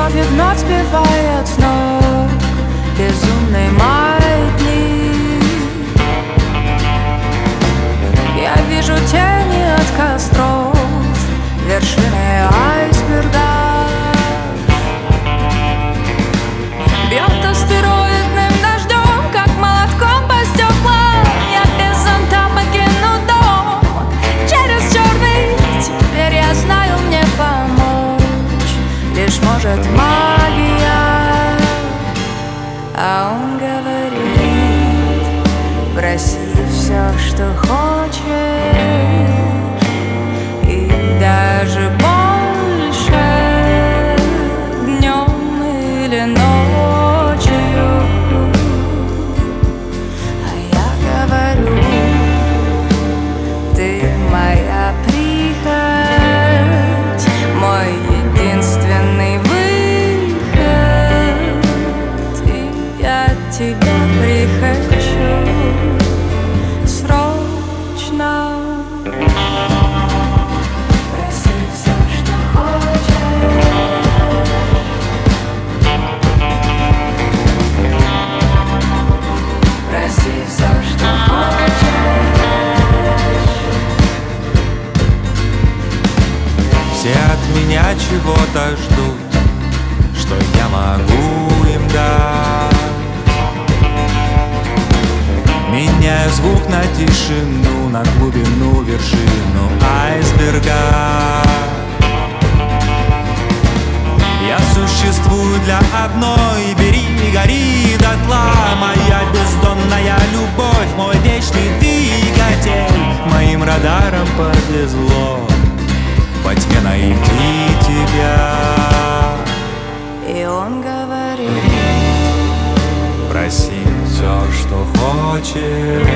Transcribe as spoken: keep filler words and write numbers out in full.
вновь и вновь сбивает с ног безумный маятник. Я вижу тени от костров, вершины айсберга. Бьет астероидным дождем, как молотком по стеклам. Я без зонта покину дом через черный. Теперь я знаю, мне помочь лишь может магия. А он говорит: проси все, что хочешь, и даже больше, днем или ночью. А я говорю: ты моя прихоть, мой единственный выход, и я тебя прихочу срочно. Проси все, что хочешь, проси все, что хочешь. Все от меня чего-то ждут, что я могу им дать. Меняю звук на тишину, на глубину, вершину айсберга. Я существую для одной, бери и гори дотла. Моя бездонная любовь, мой вечный двигатель. Моим радарам повезло во тьме найти тебя. И он говорит: проси все, что хочешь,